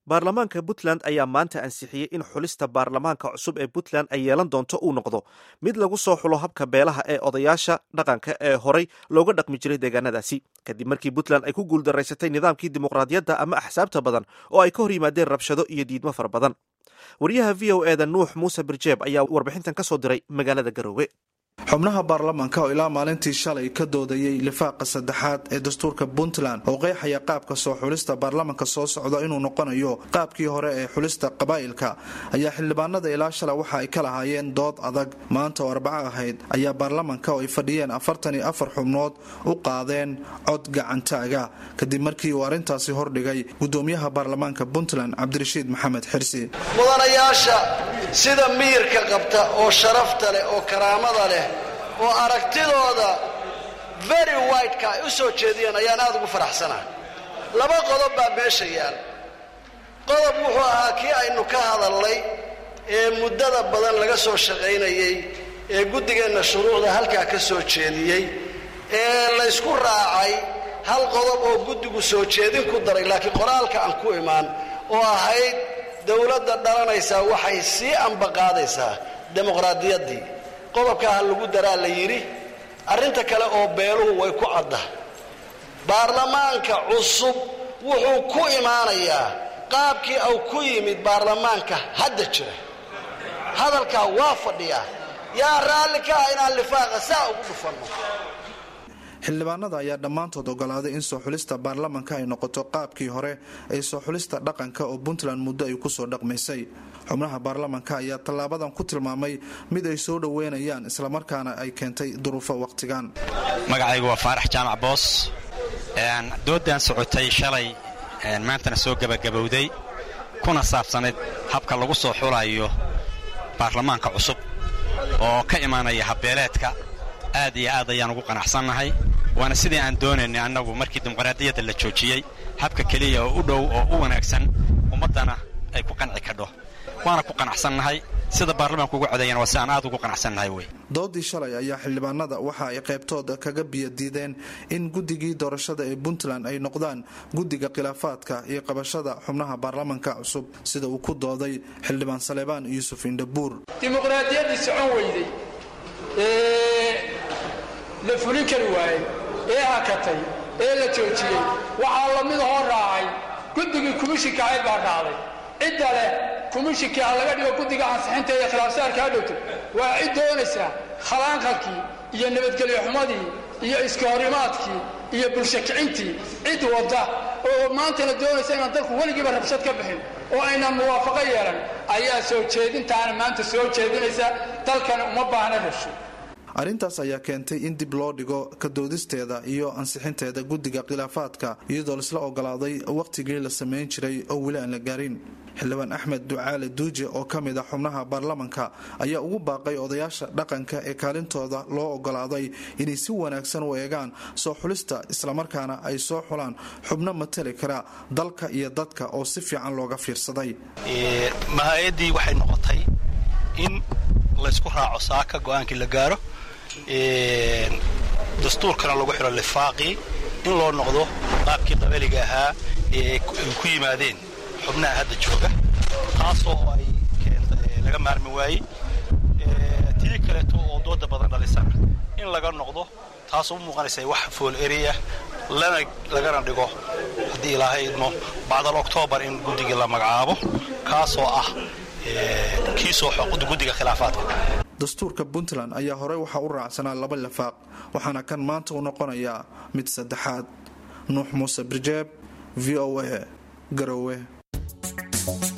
baarlamaanka Puntland ayaa maanta ansixiyay in xulista baarlamaanka cusub ee Puntland ay yeelan doonto uu noqdo mid lagu soo xulo habka beelaha ee odayaasha dhaqanka ee horay looga dhaqmi jiray deegaanadaasi kadib markii Puntland ay ku guuldareysatay nidaamkii dimuqraadiyadda ama axsaabta badan oo ay ka hor yimaadeen rabshado iyo diidmo fara badan. wariyaha VOA-da Nuux Muuse Birjeeb ayaa warbixintan ka soo diray magaalada Garowe. xubnaha baarlamaanka oo ilaa maalintii shalay ka doodayay lifaaqa saddexaad ee dastuurka Puntland oo qeexaya qaabka soo xulista baarlamaanka soo socda inuu noqonayo qaabkii hore ee xulista qabaa'ilka ayaa xildhibaanada ilaa shalay waxa ay ka lahaayeen dood adag. maanta oo Arbaco ahayd ayaa baarlamaanka oo ay fadhiyeen 44 xubnood u qaadeen cod gacantaaga kadib markii uu arrintaasi hordhigay gudoomiyaha baarlamaanka Puntland Cabdirashiid Maxamed Xirsi. mudanayaasha sida miirka qabta oo sharafta leh oo karaamada leh oo aragtidooda very wide-ka ay u soo jeediyeen ayaan aad ugu faraxsanaa. laba qodob baa meesha yaal. qodob wuxuu ahaa kii aynu ka hadalnay ee muddada badan laga soo shaqaynayay ee guddigeenna shuruucda halkaa ka soo jeediyey ee laysku raacay hal qodob oo guddigu soo jeedin ku daray laakiin qoraalka aan ku imaan oo ahayd dowladda dhalanaysaa waxay sii ambaqaadaysaa dimuqraadiyaddii. qodobka ha lagu daraa la yidhi. arrinta kale oo beeluhu way ku cadda. baarlamaanka cusub wuxuu ku imaanayaa qaabkii uu ku yimid baarlamaanka hadda jira. hadalkaa waa fadhiyaa. yaa raalli ka ah inaan lifaaqa saa ugu dhufanno. xildhibaanada ayaa dhammaantood ogolaaday in soo xulista baarlamaanka ay noqoto qaabkii hore ee soo xulista dhaqanka oo Puntland muddo ay ku soo dhaqmaysay. xubnaha baarlamaanka ayaa tallaabadan ku tilmaamay mid ay soo dhaweynayaan isla markaana ay keentay duruufo waqtigan. magacaygu waa Faarax Jaamac Boos. doodan socotay shalay maantana soo gabagabowday kuna saabsaneed habka lagu soo xulayo baarlamaanka cusub oo ka imaanaya habbeeleedka. aad iyo aad ayaan ugu qanacsanahay waana sidii aan doonaynay annagu markii dimuqraadiyadda la joojiyay habka kaliya oo u dhow oo u wanaagsan ummadana ay ku qanci kadho waana ku qanacsannahay sida baarlamaanku ugu codeeyeen waa si aan aad ugu qanacsannahay way. doodii shalay ayaa xildhibaanada waxa ay qaybtooda kaga biyadiideen in guddigii doorashada ee Puntland ay noqdaan guddiga khilaafaadka iyo qabashada xubnaha baarlamaanka cusub sida uu ku dooday xildhibaan Saleebaan Yuusuf Indhabuur. dimuqraadiyaddii socon weyday la fulin kari waayey ee hakatay ee la joojiyey waxaa la mid hor raacay guddigii komishinka ahayd baa dhacday. cidda leh komishinkii ha laga dhigo guddiga ansixinta ee khilaafsaarka ha dhowto waa cid doonaysaa khalaanqalkii iyo nabadgelyo xumadii iyo iska horimaadkii iyo bulsho kicintii cid wadda oo maantana doonaysa inaan dalku weligiiba rabshad ka bixin oo aynan muwaafaqo yeelan ayaa soo jeedintaana maanta soo jeedinaysa. dalkana uma baahna rabsho. arrintaas ayaa keentay in dib loo dhigo ka doodisteeda iyo ansixinteeda guddiga khilaafaadka iyadoo laisla ogolaaday waqtigii la samayn jiray oo weli aan la gaarin. xildhibaan Axmed Ducaale Duuje oo ka mid ah xubnaha baarlamaanka ayaa ugu baaqay odayaasha dhaqanka ee kaalintooda loo ogolaaday inay si wanaagsan u eegaan soo xulista islamarkaana ay soo xulaan xubno matali kara dalka iyo dadka oo si fiican looga fiirsaday. mahayadii waxay noqotay in laysku raaco saaka go'aankii la gaaro dastuurkana lagu xiro lifaaqii in loo noqdo qaabkii qabaliga ahaa ee ku yimaadeen xubnaha hadda jooga taasoo ay laga maarmi waayey. tii kaleeto oo dooda badan dhalisana in laga noqdo taasoo u muuqanaysa wax fool area lagana dhigo haddii ilaahay idmo bacdal Oktoobar in guddigii la magacaabo kaasoo ah kii soo xoqda guddiga khilaafaadka. dastuurka Puntland ayaa horey waxa u raacsanaa 2 lifaaq waxaana kan maanta uu noqonayaa mid saddexaad. Nuux Muuse Birjeeb, VOA, Garowe.